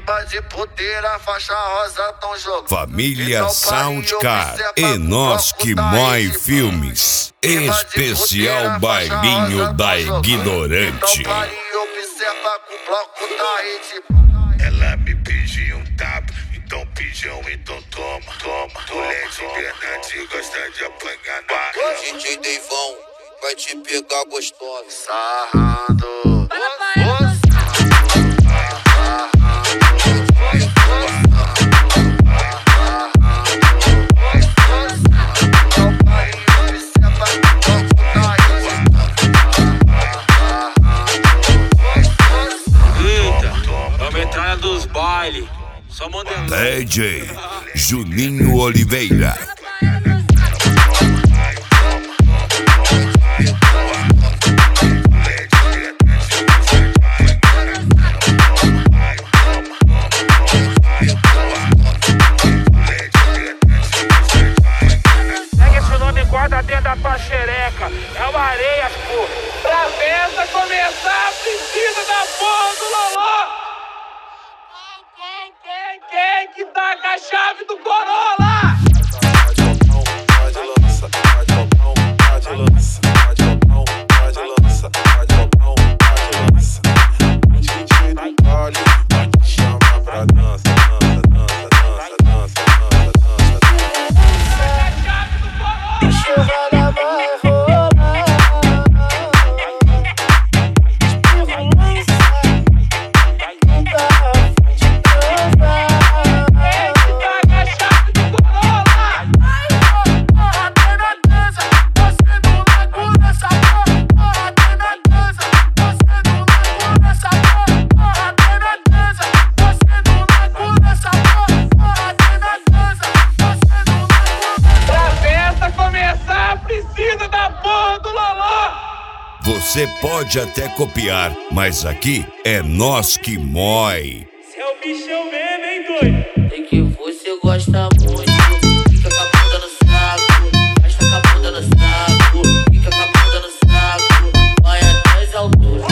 Riba de puteira, faixa rosa tão jogando. Família Soundcar e Nós Que Mói Filmes. Especial Bailinho da Ignorante. Observa com o bloco da rede. Ela me pediu um tapa, então pediu, então toma, toma. Mulher de verdade gosta de apanhar na cama. DJ Deivão vai te pegar gostosa. Sarrando. Dos baile, só mandando. DJ Juninho Oliveira. Pega esse nome e guarda dentro da tua xereca. É o Areias, pô. Pra festa começar, precisa da porra do Loló. Quem que tá com a chave do Corolla? Você pode até copiar, mas aqui é Nós Que Mói. Cê é o bichão mesmo, hein, doido? É que você gosta muito. Fica com a bunda no saco, gasta com a bunda no saco. Fica com a bunda no saco, vai até as alturas.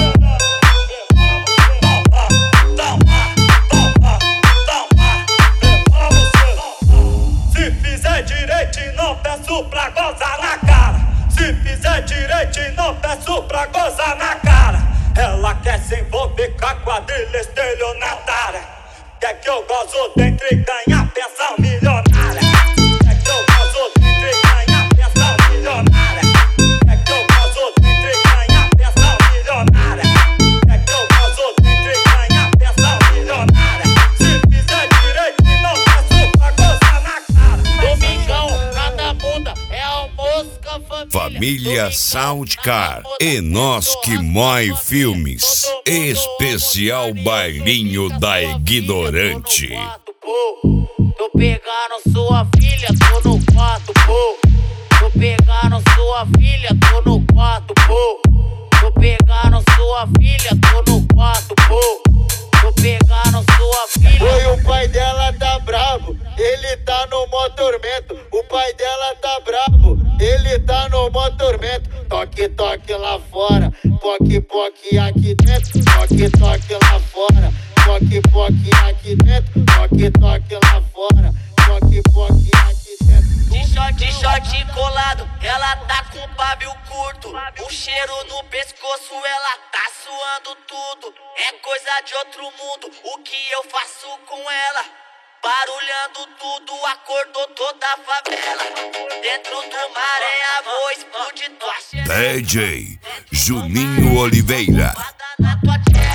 Se fizer direito e não peço pra gozar na cara. Se fizer direito e não peço pra gozar na cara. Ela quer se envolver com a quadrilha estelionatária. Quer que eu gozo dentro e ganhar pensão milionária. Quer que eu gozo dentro e ganhar pensão milionária. Quer que eu gozo dentro e ganhar pensão milionária. Quer que eu gozo dentro e ganhar pensão milionária. Se fizer direito e não peço pra gozar na cara. Domingão, cada bunda é almoço com a Família Soundcar e Nós Que Mói Filmes. Especial Bailinho da Ignorante. Tô pegando sua filha, tô no quarto, pô. Tô pegando sua filha, tô no quarto, pô. Tô pegando sua filha, tô no quarto, pô. Tô pegando sua filha. Oi, o pai dela tá bravo, ele tá no mó tormento. O pai dela tá bravo, ele tá no mó tormento. Toque, toque lá fora, poque, poque aqui dentro. Toque, toque lá fora, poque, poque aqui dentro. Toque, toque lá fora, poque, poque aqui dentro. De short colado, ela tá com o pavio curto. Um cheiro no pescoço, ela tá suando tudo. É coisa de outro mundo, o que eu faço com ela? Barulhando tudo, acordou toda a favela. Dentro do maré, vou explodir tua xereca. DJ Juninho Oliveira. Na tua